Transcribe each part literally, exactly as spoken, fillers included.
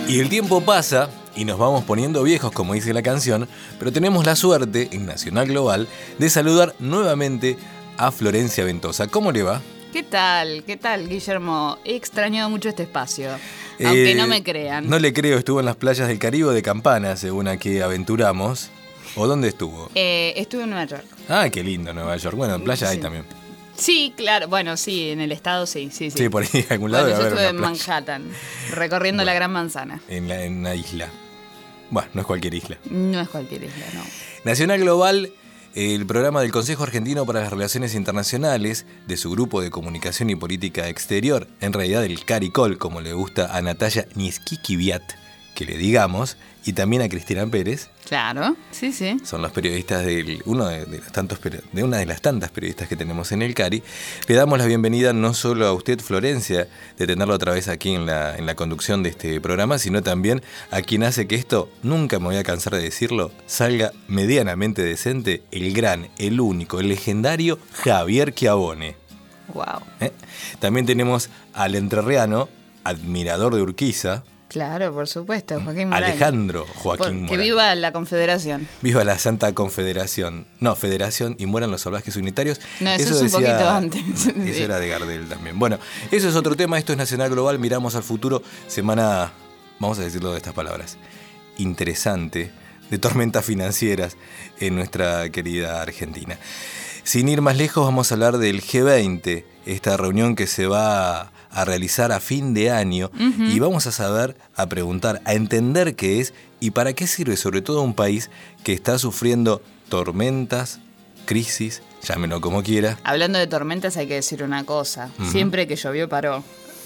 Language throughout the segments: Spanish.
Y el tiempo pasa y nos vamos poniendo viejos, como dice la canción, pero tenemos la suerte, en Nacional Global, de saludar nuevamente a Florencia Ventosa. ¿Cómo le va? ¿Qué tal? ¿Qué tal, Guillermo? He extrañado mucho este espacio, aunque eh, no me crean. No le creo, estuvo en las playas del Caribe de Campana, según aquí aventuramos. ¿O dónde estuvo? Eh, estuve en Nueva York. Ah, qué lindo Nueva York. Bueno, en playa sí. hay también. Sí, claro. Bueno, sí, en el estado sí, sí, sí. Sí, por ahí, algún lado. Bueno, yo debe haber estuve una en playa. Manhattan, recorriendo Bueno, la Gran Manzana. En, la, en una isla. Bueno, no es cualquier isla. No es cualquier isla, no. Nacional Global, el programa del Consejo Argentino para las Relaciones Internacionales, de su grupo de comunicación y política exterior, en realidad el CARICOL, como le gusta a Natalia Niskikiviat, que le digamos, y también a Cristina Pérez. Claro, sí, sí. Son los periodistas del uno de, de, los tantos, de una de las tantas periodistas que tenemos en el CARI. Le damos la bienvenida no solo a usted, Florencia, de tenerlo otra vez aquí en la, en la conducción de este programa, sino también a quien hace que esto, nunca me voy a cansar de decirlo, salga medianamente decente, el gran, el único, el legendario Javier Chiavone. Wow. ¿Eh? También tenemos al entrerriano, admirador de Urquiza. Claro, por supuesto, Joaquín Morales. Alejandro Joaquín por, Morales. Que viva la Confederación. Viva la Santa Confederación. No, Federación y mueran los salvajes unitarios. No, eso, eso es un decía, poquito antes. Eso era de Gardel también. Bueno, eso es otro tema. Esto es Nacional Global. Miramos al futuro. Semana, vamos a decirlo de estas palabras, interesante, de tormentas financieras en nuestra querida Argentina. Sin ir más lejos, vamos a hablar del G veinte, esta reunión que se va a realizar a fin de año, uh-huh. y vamos a saber, a preguntar, a entender qué es y para qué sirve, sobre todo un país que está sufriendo tormentas, crisis, llámenlo como quiera. Hablando de tormentas hay que decir una cosa, uh-huh. siempre que llovió paró.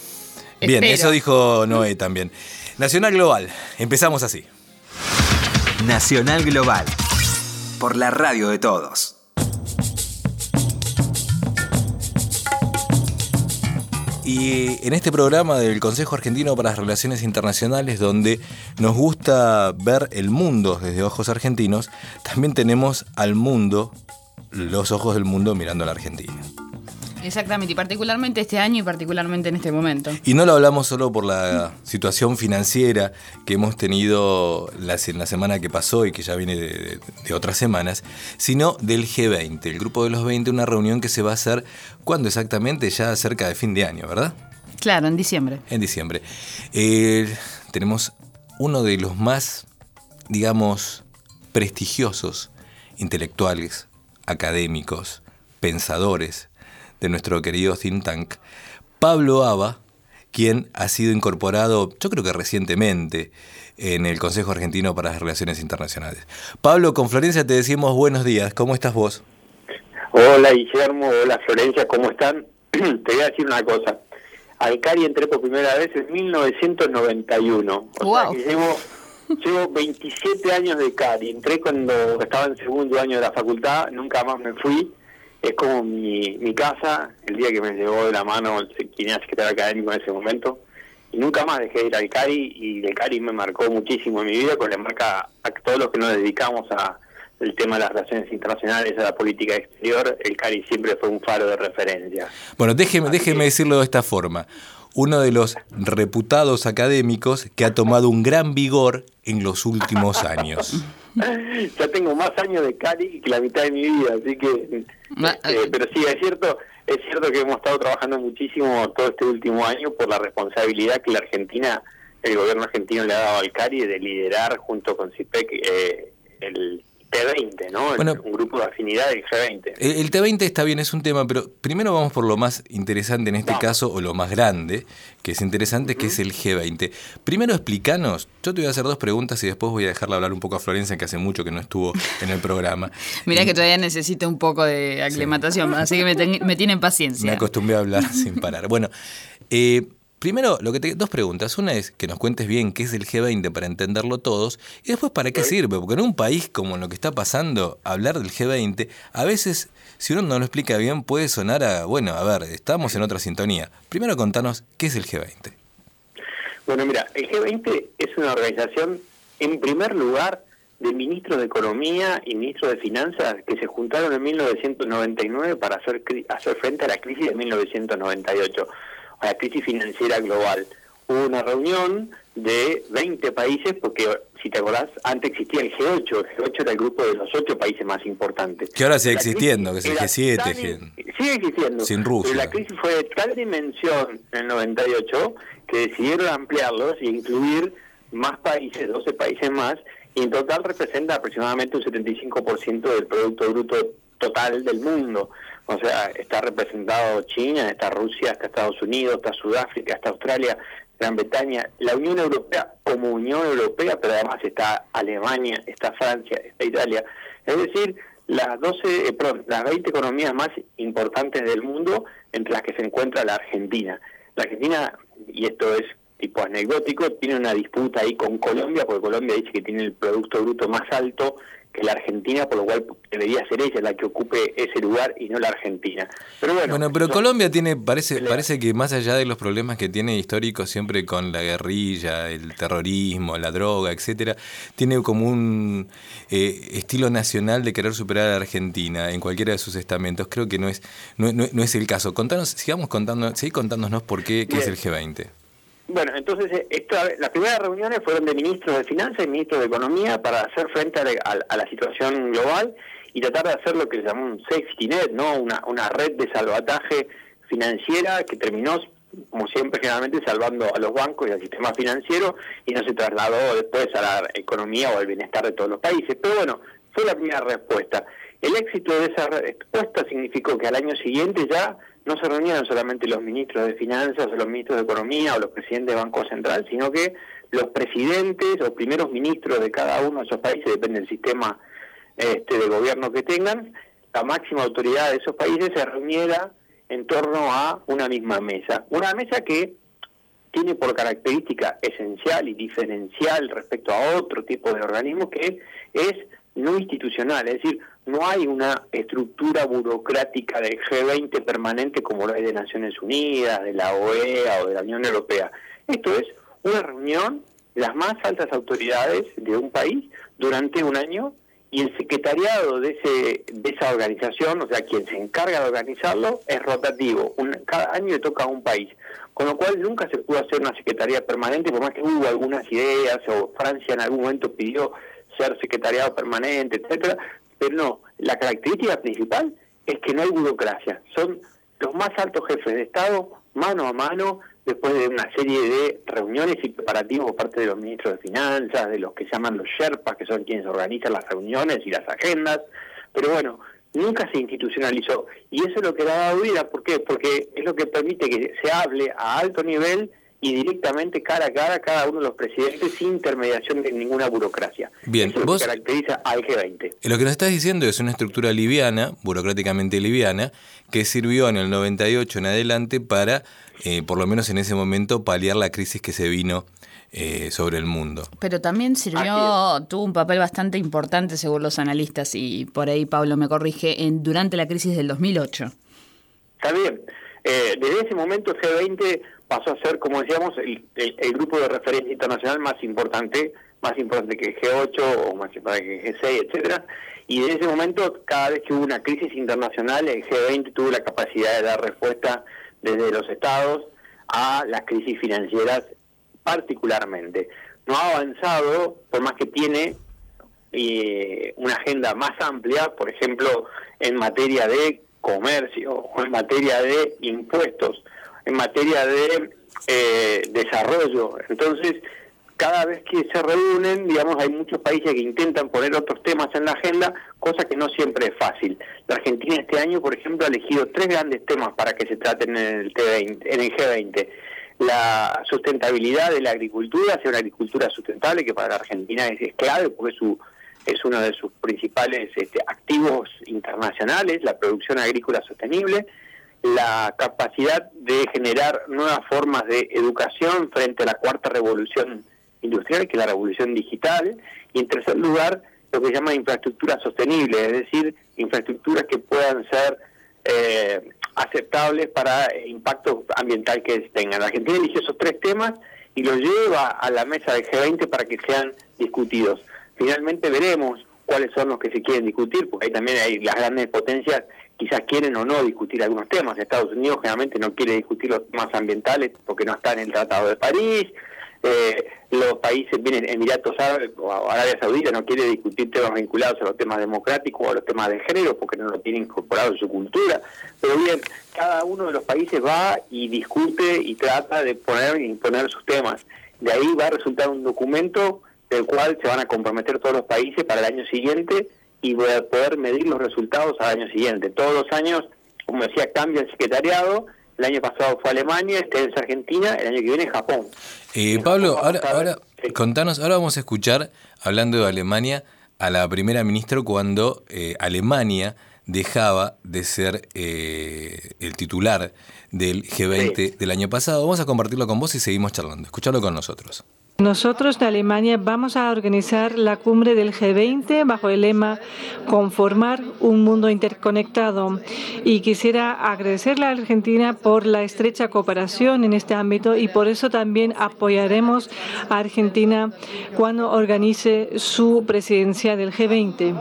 Bien, Espero. Eso dijo Noé también. Nacional Global, empezamos así. Nacional Global, por la radio de todos. Y en este programa del Consejo Argentino para las Relaciones Internacionales, donde nos gusta ver el mundo desde ojos argentinos, también tenemos al mundo, los ojos del mundo mirando a la Argentina. Exactamente, y particularmente este año y particularmente en este momento. Y no lo hablamos solo por la situación financiera que hemos tenido la, la semana que pasó y que ya viene de, de, de otras semanas, sino del G veinte, el grupo de los veinte, una reunión que se va a hacer, ¿cuándo exactamente? Ya cerca de fin de año, ¿verdad? Claro, en diciembre. En diciembre. Eh, tenemos uno de los más, digamos, prestigiosos intelectuales, académicos, pensadores de nuestro querido think tank, Pablo Aba, quien ha sido incorporado, yo creo que recientemente, en el Consejo Argentino para las Relaciones Internacionales. Pablo, con Florencia te decimos buenos días. ¿Cómo estás vos? Hola, Guillermo. Hola, Florencia. ¿Cómo están? Te voy a decir una cosa. Al CARI entré por primera vez en mil novecientos noventa y uno. O wow. sea que llevo, llevo veintisiete años de CARI. Entré cuando estaba en segundo año de la facultad. Nunca más me fui. Es como mi, mi casa, el día que me llevó de la mano quien era secretario académico en ese momento, y nunca más dejé de ir al CARI, y el CARI me marcó muchísimo en mi vida, con la marca a todos los que nos dedicamos a el tema de las relaciones internacionales, a la política exterior. El CARI siempre fue un faro de referencia. Bueno, déjeme, déjeme decirlo de esta forma. Uno de los reputados académicos que ha tomado un gran vigor en los últimos años. Ya tengo más años de CARI que la mitad de mi vida, así que... Eh, pero sí, es cierto, es cierto que hemos estado trabajando muchísimo todo este último año por la responsabilidad que la Argentina, el gobierno argentino le ha dado al CARI de liderar junto con CIPEC eh, el T veinte, ¿no? Bueno, un grupo de afinidad del G veinte. El T veinte está bien, es un tema, pero primero vamos por lo más interesante en este vamos. caso, o lo más grande, que es interesante, uh-huh. que es el G veinte. Primero explícanos, yo te voy a hacer dos preguntas y después voy a dejarle hablar un poco a Florencia, que hace mucho que no estuvo en el programa. Mirá que todavía necesito un poco de aclimatación, sí. así que me, ten, me tienen paciencia. Me acostumbré a hablar sin parar. Bueno, eh... Primero, lo que te, dos preguntas. Una es que nos cuentes bien qué es el G veinte para entenderlo todos, y después para qué sirve, porque en un país como lo que está pasando, hablar del G veinte, a veces, si uno no lo explica bien, puede sonar a, bueno, a ver, estamos en otra sintonía. Primero contanos qué es el G veinte. Bueno, mira, el G veinte es una organización, en primer lugar, de ministros de Economía y ministros de Finanzas que se juntaron en mil novecientos noventa y nueve para hacer, hacer frente a la crisis de mil novecientos noventa y ocho. A la crisis financiera global. Hubo una reunión de veinte países, porque si te acordás, antes existía el G ocho, el G ocho era el grupo de los ocho países más importantes. Que ahora sigue existiendo, que es el G siete. Tan, G... Sigue existiendo. Sin Rusia. Pero la crisis fue de tal dimensión en el noventa y ocho que decidieron ampliarlos e incluir más países, doce países más, y en total representa aproximadamente un setenta y cinco por ciento del Producto Bruto total del mundo. O sea, está representado China, está Rusia, está Estados Unidos, está Sudáfrica, está Australia, Gran Bretaña, la Unión Europea como Unión Europea, pero además está Alemania, está Francia, está Italia. Es decir, las doce, eh, perdón, las veinte economías más importantes del mundo, entre las que se encuentra la Argentina. La Argentina, y esto es tipo anecdótico, tiene una disputa ahí con Colombia, porque Colombia dice que tiene el Producto Bruto más alto que la Argentina, por lo cual debería ser ella la que ocupe ese lugar y no la Argentina. Pero bueno, bueno pero son... Colombia tiene, parece, parece que más allá de los problemas que tiene históricos siempre con la guerrilla, el terrorismo, la droga, etcétera, tiene como un eh, estilo nacional de querer superar a la Argentina en cualquiera de sus estamentos. Creo que no es, no, no, no es el caso. Contanos, sigamos contando, seguí contándonos por qué, qué es el G veinte. Bueno, entonces esta, las primeras reuniones fueron de ministros de Finanzas y ministros de Economía para hacer frente a, a, a la situación global y tratar de hacer lo que se llamó un safety net, ¿no? Una, una red de salvataje financiera que terminó, como siempre, generalmente salvando a los bancos y al sistema financiero y no se trasladó después a la economía o al bienestar de todos los países. Pero bueno, fue la primera respuesta. El éxito de esa respuesta significó que al año siguiente ya no se reunieron solamente los ministros de Finanzas o los ministros de Economía o los presidentes de Banco Central, sino que los presidentes o primeros ministros de cada uno de esos países, depende del sistema este, de gobierno que tengan, la máxima autoridad de esos países se reuniera en torno a una misma mesa. Una mesa que tiene por característica esencial y diferencial respecto a otro tipo de organismo que es no institucional, es decir, no hay una estructura burocrática del G veinte permanente como lo hay de Naciones Unidas, de la O E A o de la Unión Europea. Esto es una reunión de las más altas autoridades de un país durante un año y el secretariado de ese de esa organización, o sea, quien se encarga de organizarlo, es rotativo. Un, cada año le toca a un país. Con lo cual nunca se pudo hacer una secretaría permanente, por más que hubo algunas ideas, o Francia en algún momento pidió ser secretariado permanente, etcétera, pero no, la característica principal es que no hay burocracia, son los más altos jefes de Estado, mano a mano, después de una serie de reuniones y preparativos por parte de los ministros de Finanzas, de los que se llaman los Sherpas, que son quienes organizan las reuniones y las agendas, pero bueno, nunca se institucionalizó, y eso es lo que le ha dado vida. ¿Por qué? Porque es lo que permite que se hable a alto nivel y directamente cara a cara a cada uno de los presidentes sin intermediación de ninguna burocracia. Bien, eso es vos, lo que caracteriza al G veinte. Lo que nos estás diciendo es una estructura liviana, burocráticamente liviana, que sirvió en el noventa y ocho en adelante para, eh, por lo menos en ese momento, paliar la crisis que se vino eh, sobre el mundo. Pero también sirvió, tuvo un papel bastante importante según los analistas, y por ahí Pablo me corrige, en durante la crisis del dos mil ocho. Está bien. Eh, desde ese momento el G veinte pasó a ser, como decíamos, el, el, el grupo de referencia internacional más importante, más importante que el G ocho o más importante que el G seis, etcétera. Y desde ese momento, cada vez que hubo una crisis internacional, el G veinte tuvo la capacidad de dar respuesta desde los estados a las crisis financieras particularmente. No ha avanzado, por más que tiene eh, una agenda más amplia, por ejemplo, en materia de comercio, o en materia de impuestos, en materia de eh, desarrollo. Entonces, cada vez que se reúnen, digamos, hay muchos países que intentan poner otros temas en la agenda, cosa que no siempre es fácil. La Argentina este año, por ejemplo, ha elegido tres grandes temas para que se traten en el, T veinte, en el G veinte. La sustentabilidad de la agricultura, hacia una agricultura sustentable, que para la Argentina es, es clave, porque es su es uno de sus principales este, activos internacionales, la producción agrícola sostenible, la capacidad de generar nuevas formas de educación frente a la cuarta revolución industrial, que es la revolución digital, y en tercer lugar, lo que se llama infraestructura sostenible, es decir, infraestructuras que puedan ser eh, aceptables para el impacto ambiental que tengan. La Argentina eligió esos tres temas y los lleva a la mesa del G veinte para que sean discutidos. Finalmente veremos cuáles son los que se quieren discutir, porque ahí también hay las grandes potencias quizás quieren o no discutir algunos temas. Estados Unidos generalmente no quiere discutir los temas ambientales porque no está en el Tratado de París. Eh, países, vienen Emiratos Árabes o Arabia Saudita, no quiere discutir temas vinculados a los temas democráticos o a los temas de género porque no lo tiene incorporado en su cultura. Pero bien, cada uno de los países va y discute y trata de poner y imponer sus temas. De ahí va a resultar un documento del cual se van a comprometer todos los países para el año siguiente y voy a poder medir los resultados al año siguiente. Todos los años, como decía, cambia el secretariado. El año pasado fue Alemania, este es Argentina, el año que viene Japón. Eh, Pablo, ahora, ahora sí. contanos, ahora vamos a escuchar, hablando de Alemania, a la primera ministra cuando eh, Alemania dejaba de ser eh, el titular del G veinte sí. del año pasado. Vamos a compartirlo con vos y seguimos charlando. Escuchalo con nosotros. Nosotros de Alemania vamos a organizar la cumbre del G veinte bajo el lema Conformar un mundo interconectado. Y quisiera agradecerle a Argentina por la estrecha cooperación en este ámbito y por eso también apoyaremos a Argentina cuando organice su presidencia del G veinte.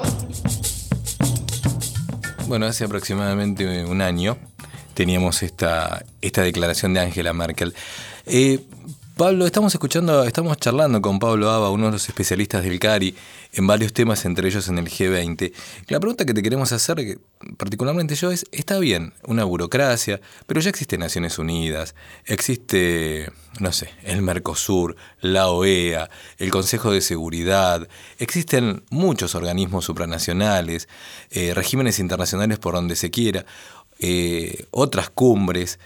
Bueno, hace aproximadamente un año teníamos esta, esta declaración de Angela Merkel. Eh, Pablo, estamos escuchando, estamos charlando con Pablo Aba, uno de los especialistas del CARI, en varios temas, entre ellos en el G veinte. La pregunta que te queremos hacer, que particularmente yo, es, está bien, una burocracia, pero ya existe Naciones Unidas, existe, no sé, el Mercosur, la O E A, el Consejo de Seguridad, existen muchos organismos supranacionales, eh, regímenes internacionales por donde se quiera, eh, otras cumbres.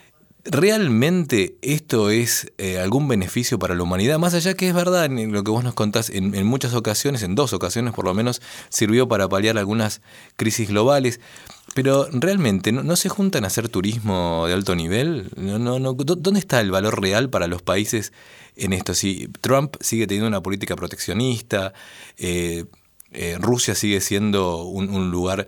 ¿Realmente esto es eh, algún beneficio para la humanidad? Más allá que es verdad, en lo que vos nos contás, en, en muchas ocasiones, en dos ocasiones por lo menos, sirvió para paliar algunas crisis globales. Pero realmente, ¿no, no se juntan a hacer turismo de alto nivel? No, no, no, ¿dónde está el valor real para los países en esto? Si Trump sigue teniendo una política proteccionista, eh, Eh, Rusia sigue siendo un, un lugar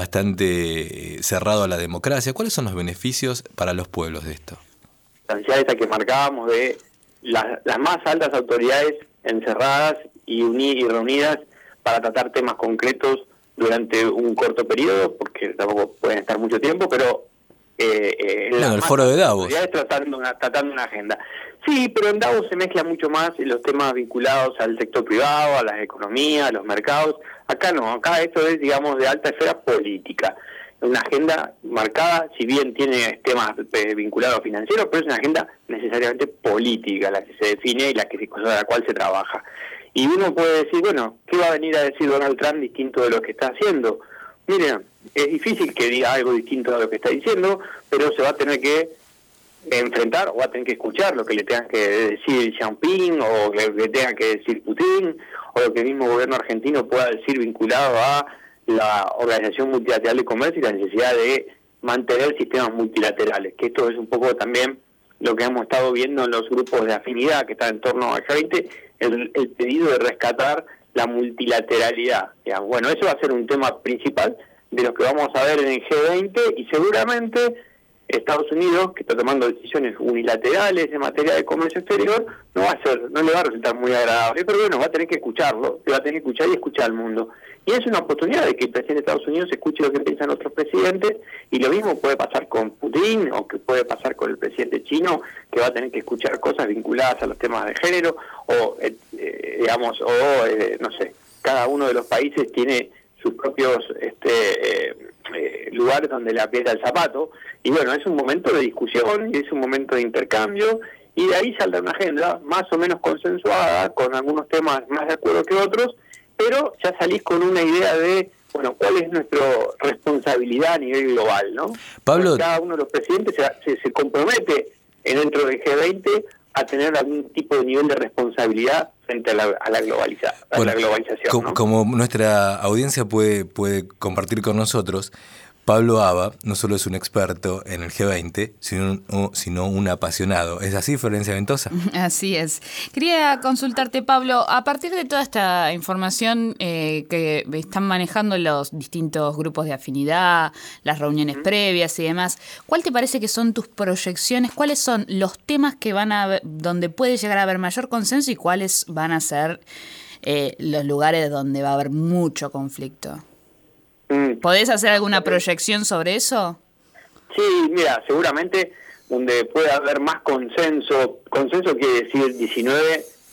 bastante cerrado a la democracia. ¿Cuáles son los beneficios para los pueblos de esto? La necesidad esta que marcábamos de las, las más altas autoridades encerradas y, uni, y reunidas para tratar temas concretos durante un corto periodo, porque tampoco pueden estar mucho tiempo, pero eh, eh, bueno, el foro de Davos. Tratando una, tratando una agenda. Sí, pero en Davos se mezcla mucho más los temas vinculados al sector privado, a las economías, a los mercados. Acá no, acá esto es, digamos, de alta esfera política. Una agenda marcada, si bien tiene temas eh, vinculados a financieros, pero es una agenda necesariamente política, la que se define y la que sobre la cual se trabaja. Y uno puede decir, bueno, ¿qué va a venir a decir Donald Trump distinto de lo que está haciendo? Miren, es difícil que diga algo distinto de lo que está diciendo, pero se va a tener que enfrentar o va a tener que escuchar lo que le tenga que decir Xi Jinping o lo que tenga que decir Putin o lo que el mismo gobierno argentino pueda decir vinculado a la Organización Multilateral de Comercio y la necesidad de mantener sistemas multilaterales, que esto es un poco también lo que hemos estado viendo en los grupos de afinidad que están en torno al G veinte, el, el pedido de rescatar la multilateralidad. Digamos. Bueno, eso va a ser un tema principal de los que vamos a ver en el G veinte y seguramente Estados Unidos, que está tomando decisiones unilaterales en materia de comercio exterior, no va a ser, no le va a resultar muy agradable, pero bueno, va a tener que escucharlo, va a tener que escuchar y escuchar al mundo. Y es una oportunidad de que el presidente de Estados Unidos escuche lo que piensan otros presidentes, y lo mismo puede pasar con Putin, o que puede pasar con el presidente chino, que va a tener que escuchar cosas vinculadas a los temas de género, o, eh, eh, digamos, o, eh, no sé, cada uno de los países tiene sus propios este eh, eh, lugares donde le aprieta el zapato, y bueno, es un momento de discusión, y es un momento de intercambio, y de ahí saldrá una agenda más o menos consensuada, con algunos temas más de acuerdo que otros, pero ya salís con una idea de, bueno, cuál es nuestra responsabilidad a nivel global, ¿no? Pablo, cada uno de los presidentes se, se, se compromete en dentro del G veinte a tener algún tipo de nivel de responsabilidad frente a la, a la, globaliza, a bueno, la globalización. Como, ¿no? como nuestra audiencia puede, puede compartir con nosotros, Pablo Aba no solo es un experto en el G veinte, sino un, sino un apasionado. ¿Es así, Florencia Ventosa? Así es. Quería consultarte, Pablo, a partir de toda esta información eh, que están manejando los distintos grupos de afinidad, las reuniones uh-huh. previas y demás, ¿cuál te parece que son tus proyecciones? ¿Cuáles son los temas que van a donde puede llegar a haber mayor consenso y cuáles van a ser eh, los lugares donde va a haber mucho conflicto? ¿Podés hacer alguna proyección sobre eso? Sí, mira, seguramente donde puede haber más consenso, consenso quiere decir diecinueve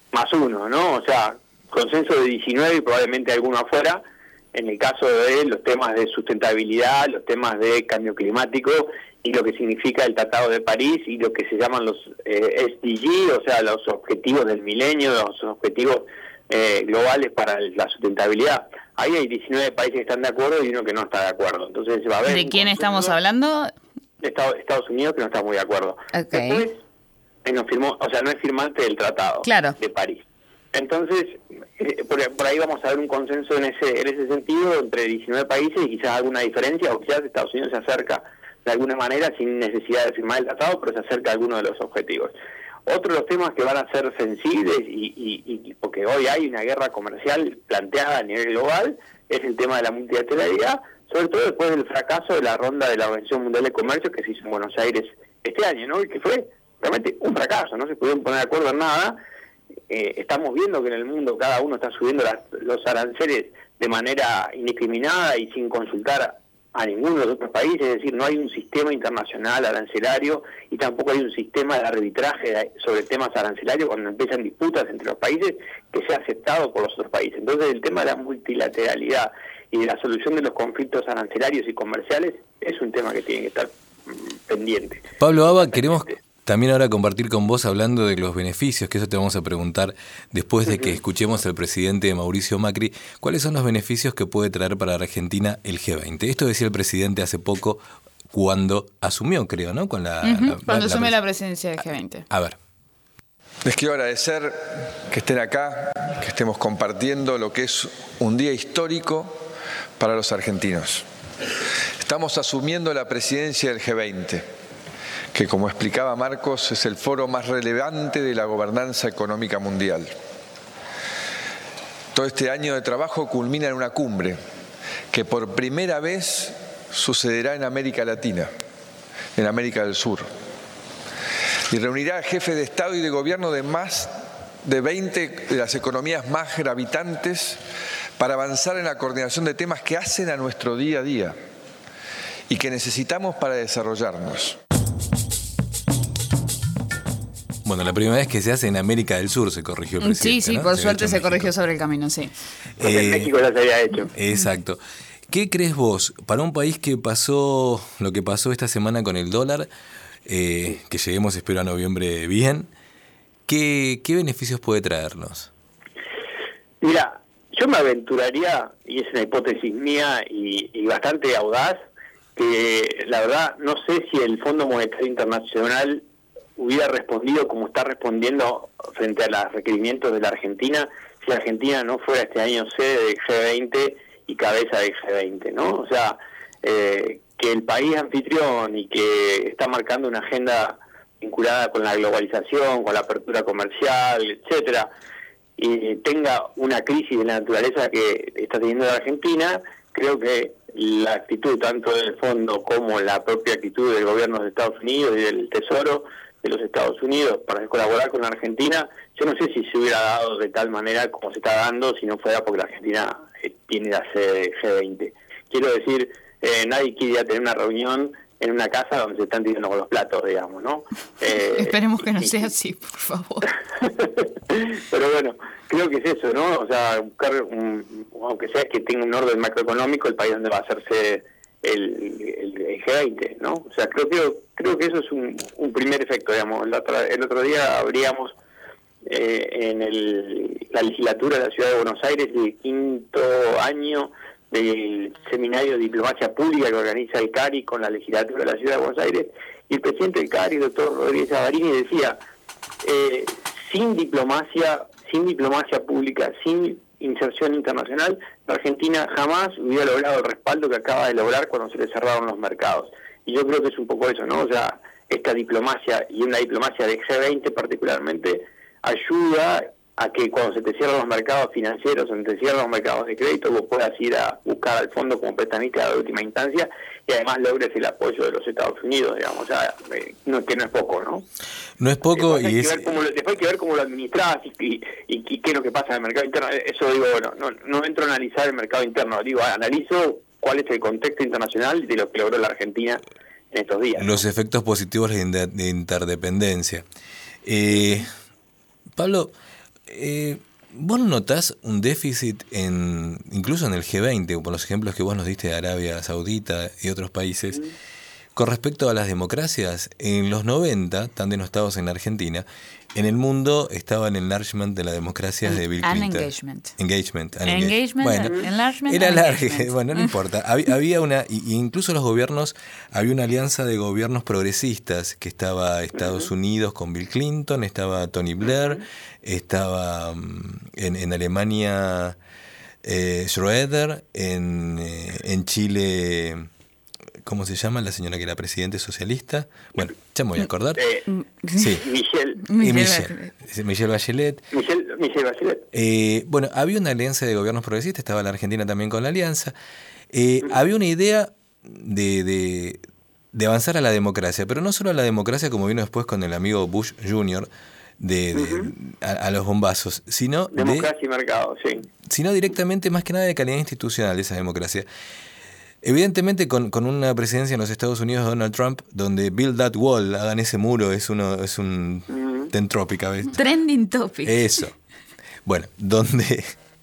más uno, ¿no? O sea, consenso de diecinueve y probablemente alguno afuera, en el caso de los temas de sustentabilidad, los temas de cambio climático y lo que significa el Tratado de París y lo que se llaman los eh, S D G, o sea, los objetivos del milenio, los objetivos eh, globales para la sustentabilidad. Ahí hay diecinueve países que están de acuerdo y uno que no está de acuerdo. Entonces va a haber... ¿De quién estamos hablando? De Estados, Estados Unidos, que no está muy de acuerdo. Okay. Después, eh, no firmó, o sea, no es firmante del Tratado claro. de París. Entonces, eh, por, por ahí vamos a ver un consenso en ese en ese sentido entre diecinueve países y quizás alguna diferencia, o quizás Estados Unidos se acerca de alguna manera sin necesidad de firmar el tratado, pero se acerca a alguno de los objetivos. Otro de los temas que van a ser sensibles, y, y, y porque hoy hay una guerra comercial planteada a nivel global, es el tema de la multilateralidad, sobre todo después del fracaso de la ronda de la Organización Mundial de Comercio que se hizo en Buenos Aires este año, ¿no? Y que fue realmente un fracaso, no se pudieron poner de acuerdo en nada. Eh, estamos viendo que en el mundo cada uno está subiendo las, los aranceles de manera indiscriminada y sin consultar a ninguno de los otros países, es decir, no hay un sistema internacional arancelario y tampoco hay un sistema de arbitraje sobre temas arancelarios cuando empiezan disputas entre los países que sea aceptado por los otros países. Entonces el tema de la multilateralidad y de la solución de los conflictos arancelarios y comerciales es un tema que tiene que estar mmm, pendiente. Pablo Aba, queremos también ahora compartir con vos hablando de los beneficios, que eso te vamos a preguntar después de que escuchemos al presidente Mauricio Macri, ¿cuáles son los beneficios que puede traer para Argentina el G veinte? Esto decía el presidente hace poco cuando asumió, creo, ¿no? Con la, uh-huh, la cuando la, asume la, la presidencia del G veinte. A, a ver. Les quiero agradecer que estén acá, que estemos compartiendo lo que es un día histórico para los argentinos. Estamos asumiendo la presidencia del G veinte, que, como explicaba Marcos, es el foro más relevante de la gobernanza económica mundial. Todo este año de trabajo culmina en una cumbre que por primera vez sucederá en América Latina, en América del Sur, y reunirá a jefes de Estado y de Gobierno de más de veinte de las economías más gravitantes para avanzar en la coordinación de temas que hacen a nuestro día a día y que necesitamos para desarrollarnos. Bueno, la primera vez que se hace en América del Sur, se corrigió el presidente. Sí, sí, ¿no? por se suerte se corrigió sobre el camino, sí. Porque Eh, en México ya se había hecho. Exacto. ¿Qué crees vos, para un país que pasó lo que pasó esta semana con el dólar, eh, que lleguemos, espero, a noviembre bien, ¿qué, qué beneficios puede traernos? Mira, yo me aventuraría, y es una hipótesis mía y, y bastante audaz, que la verdad no sé si el Fondo Monetario Internacional hubiera respondido como está respondiendo frente a los requerimientos de la Argentina si Argentina no fuera este año sede del G veinte y cabeza del G veinte, ¿no? O sea, eh, que el país anfitrión y que está marcando una agenda vinculada con la globalización, con la apertura comercial, etcétera, y tenga una crisis de la naturaleza que está teniendo la Argentina, creo que la actitud tanto del fondo como la propia actitud del gobierno de Estados Unidos y del Tesoro de los Estados Unidos para colaborar con la Argentina, yo no sé si se hubiera dado de tal manera como se está dando si no fuera porque la Argentina eh, tiene la sede de G veinte. Quiero decir, eh, nadie quiere tener una reunión en una casa donde se están tirando con los platos, digamos, ¿no? Eh, Esperemos que no y, sea así, por favor. Pero bueno, creo que es eso, ¿no? O sea, buscar, un, aunque sea que tenga un orden macroeconómico, el país donde va a hacerse el, el, el G veinte, ¿no? O sea, creo que creo que eso es un, un primer efecto, digamos. El otro, el otro día abríamos eh, en el, la legislatura de la Ciudad de Buenos Aires el quinto año del seminario de diplomacia pública que organiza el CARI con la legislatura de la Ciudad de Buenos Aires, y el presidente del CARI, el doctor Rodríguez Avarini, decía, eh, sin diplomacia, sin diplomacia pública, sin inserción internacional, la Argentina jamás hubiera logrado el respaldo que acaba de lograr cuando se le cerraron los mercados. Y yo creo que es un poco eso, ¿no? O sea, esta diplomacia, y una diplomacia de G veinte particularmente, ayuda a que cuando se te cierran los mercados financieros, o se te cierran los mercados de crédito, vos puedas ir a buscar al fondo como prestamista de última instancia y además logres el apoyo de los Estados Unidos, digamos, o sea, eh, no, que no es poco, ¿no? No es poco después y hay es... Que ver cómo, después hay que ver cómo lo administrás y, y, y, y qué es lo que pasa en el mercado interno. Eso digo, bueno, no, no entro a analizar el mercado interno, digo, analizo cuál es el contexto internacional de lo que logró la Argentina en estos días. Los efectos positivos de interdependencia. Eh, Pablo, Eh, ¿Vos notás un déficit en incluso en el G veinte, por los ejemplos que vos nos diste de Arabia Saudita y otros países, con respecto a las democracias? En los noventa, tan denostados en la Argentina, en el mundo estaba el enlargement de la democracia de Bill Clinton. Engagement. Engagement. an Engagement. Bueno, enlargement. era largo, engagement. bueno, no importa. Había, había una, y, y incluso los gobiernos, había una alianza de gobiernos progresistas, que estaba Estados Unidos con Bill Clinton, estaba Tony Blair, estaba um, en, en Alemania eh, Schröder, en, eh, en Chile... ¿Cómo se llama la señora que era presidente socialista? Bueno, ya me voy a acordar. Eh, sí. Michelle. Y Michelle, Michelle Bachelet. Michelle, Michelle Bachelet. Eh, bueno, había una alianza de gobiernos progresistas, estaba la Argentina también con la alianza. Eh, uh-huh. Había una idea de, de, de avanzar a la democracia, pero no solo a la democracia como vino después con el amigo Bush junior, de, de, uh-huh. a, a los bombazos, sino democracia de, y mercado, sí. Sino directamente, más que nada, de calidad institucional de esa democracia. Evidentemente con, con una presidencia en los Estados Unidos de Donald Trump, donde build that wall, hagan ese muro, es uno es un uh-huh. trending topic. Trending topic. Eso. Bueno, donde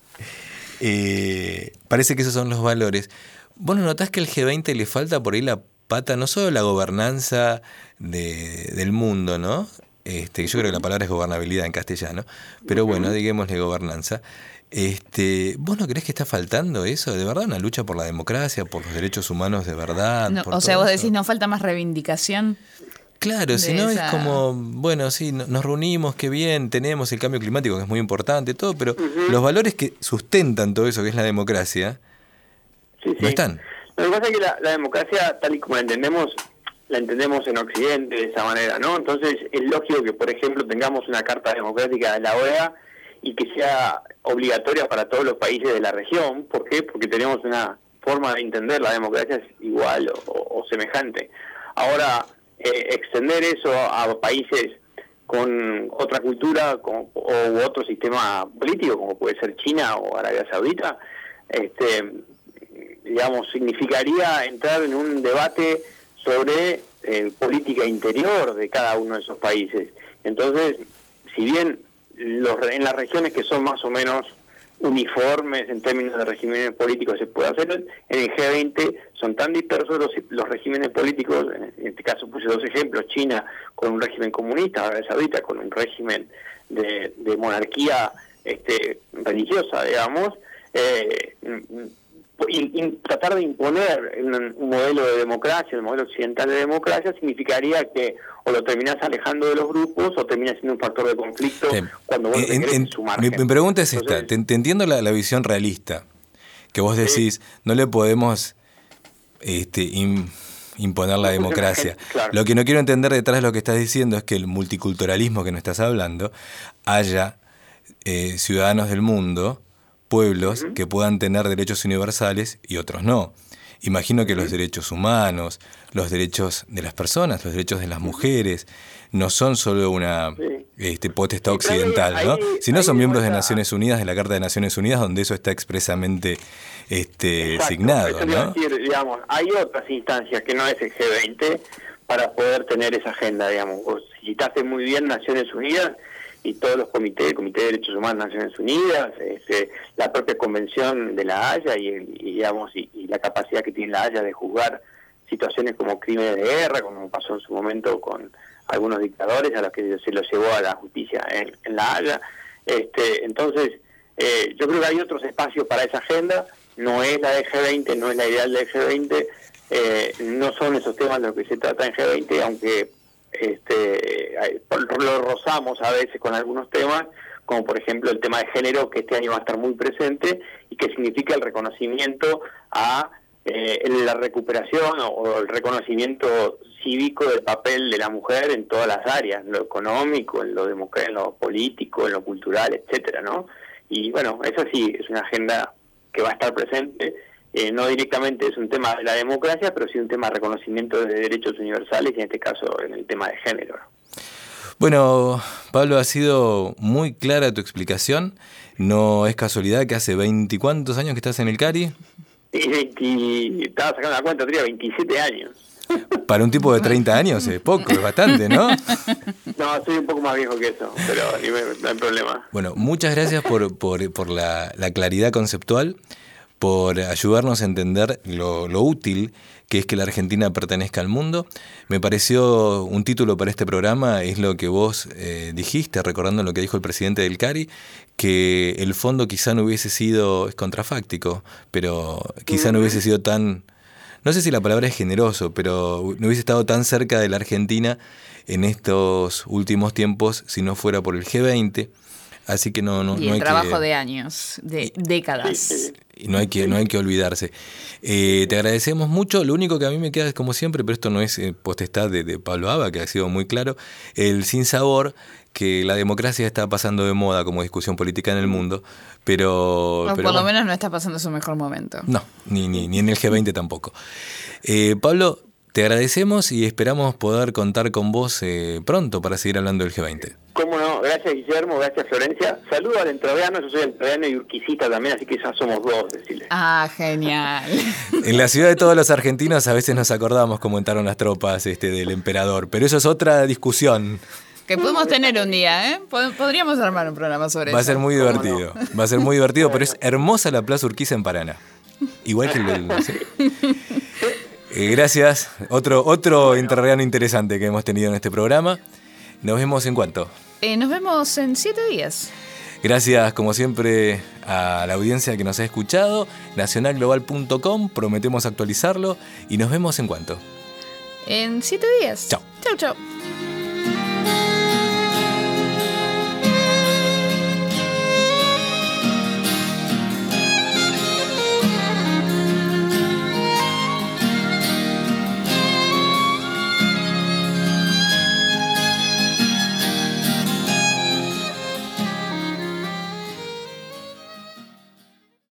eh, parece que esos son los valores. ¿Vos no notás que al G veinte le falta por ahí la pata, no solo la gobernanza de, del mundo, ¿no? Este, yo creo que la palabra es gobernabilidad en castellano, pero bueno, digámosle gobernanza. Este, ¿Vos no creés que está faltando eso? ¿De verdad una lucha por la democracia, por los derechos humanos de verdad? No, por o sea, vos eso? decís, ¿no falta más reivindicación? Claro, si no esa... es como, bueno, sí, nos reunimos, qué bien, tenemos el cambio climático que es muy importante, todo, pero uh-huh. los valores que sustentan todo eso que es la democracia, sí, sí. no están. Lo que pasa es que la, la democracia, tal y como la entendemos, la entendemos en Occidente de esa manera, ¿no? Entonces es lógico que, por ejemplo, tengamos una carta democrática de la O E A y que sea obligatoria para todos los países de la región. ¿Por qué? Porque tenemos una forma de entender la democracia igual o, o, o semejante. Ahora, eh, extender eso a países con otra cultura con, o otro sistema político, como puede ser China o Arabia Saudita, este, digamos, significaría entrar en un debate sobre eh, política interior de cada uno de esos países. Entonces, si bien los, en las regiones que son más o menos uniformes en términos de regímenes políticos se puede hacer, en el G veinte son tan dispersos los, los regímenes políticos, en este caso puse dos ejemplos, China con un régimen comunista, Arabia Saudita con un régimen de, de monarquía este, religiosa, digamos, eh, y, y tratar de imponer un, un modelo de democracia, el modelo occidental de democracia, significaría que o lo terminás alejando de los grupos o terminás siendo un factor de conflicto sí. cuando vos en, te en, su margen. Mi, mi pregunta es Entonces, esta, te, te entiendo la, la visión realista, que vos decís, sí. no le podemos este, in, imponer la democracia. Claro. Lo que no quiero entender detrás de lo que estás diciendo es que el multiculturalismo que nos estás hablando, haya eh, ciudadanos del mundo, pueblos uh-huh. que puedan tener derechos universales y otros no. Imagino que uh-huh. los derechos humanos, los derechos de las personas, los derechos de las mujeres, no son solo una sí. este, potestad sí, occidental, ahí, ¿no? Sino son miembros de Naciones Unidas, de la Carta de Naciones Unidas, donde eso está expresamente este, signado, ¿no? Decir, digamos, hay otras instancias que no es el G veinte para poder tener esa agenda, digamos. Vos citaste muy bien Naciones Unidas y todos los comités, el Comité de Derechos Humanos de Naciones Unidas, este, la propia Convención de la Haya y, el, y digamos y, y la capacidad que tiene la Haya de juzgar situaciones como crímenes de guerra, como pasó en su momento con algunos dictadores a los que se los llevó a la justicia en, en la Haya. Este, entonces, eh, yo creo que hay otros espacios para esa agenda, no es la de G veinte, no es la ideal del G veinte, eh, no son esos temas de los que se trata en G veinte, aunque este lo rozamos a veces con algunos temas, como por ejemplo el tema de género, que este año va a estar muy presente y que significa el reconocimiento a eh, la recuperación o, o el reconocimiento cívico del papel de la mujer en todas las áreas, en lo económico, en lo democrático, en lo político, en lo cultural, etcétera, ¿no? Y bueno, eso sí es una agenda que va a estar presente. Eh, no directamente es un tema de la democracia, pero sí un tema de reconocimiento de derechos universales, y en este caso en el tema de género. Bueno, Pablo, ha sido muy clara tu explicación. No es casualidad que hace veinticuantos años que estás en el CARI. Sí, veinte, estaba sacando la cuenta, tenía veintisiete años. Para un tipo de treinta años es poco, es bastante, ¿no? No, soy un poco más viejo que eso, pero ni me, no hay problema. Bueno, muchas gracias por, por, por la, la claridad conceptual, por ayudarnos a entender lo, lo útil que es que la Argentina pertenezca al mundo. Me pareció un título para este programa, es lo que vos eh, dijiste, recordando lo que dijo el presidente del CARI, que el fondo quizá no hubiese sido, es contrafáctico, pero quizá no hubiese sido tan, no sé si la palabra es generoso, pero no hubiese estado tan cerca de la Argentina en estos últimos tiempos si no fuera por el G veinte. Así que no, no, y no el hay trabajo que, de años, de décadas. y no hay que, no hay que olvidarse. Eh, te agradecemos mucho. Lo único que a mí me queda es como siempre, pero esto no es eh, potestad de, de Pablo Aba, que ha sido muy claro, el sinsabor que la democracia está pasando de moda como discusión política en el mundo, pero... O pero por bueno, lo menos no está pasando su mejor momento. No, ni, ni, ni en el G veinte tampoco. Eh, Pablo, te agradecemos y esperamos poder contar con vos eh, pronto para seguir hablando del G veinte. Cómo no, gracias Guillermo, gracias Florencia. Saludo al entrerriano, yo soy entrerriano y urquicita también, así que ya somos dos, decirle. Ah, genial. En la ciudad de todos los argentinos a veces nos acordamos cómo entraron las tropas este, del emperador, pero eso es otra discusión. Que podemos tener un día, ¿eh? Podríamos armar un programa sobre eso. Va a ser muy divertido, no? va a ser muy divertido, pero es hermosa la Plaza Urquiza en Paraná. Igual que el... el ¿sí? eh, gracias, otro, otro bueno. entrerriano interesante que hemos tenido en este programa. Nos vemos en cuanto. Eh, nos vemos en siete días. Gracias, como siempre, a la audiencia que nos ha escuchado. nacional global punto com, prometemos actualizarlo y nos vemos en cuanto. En siete días. Chao. Chau, chau.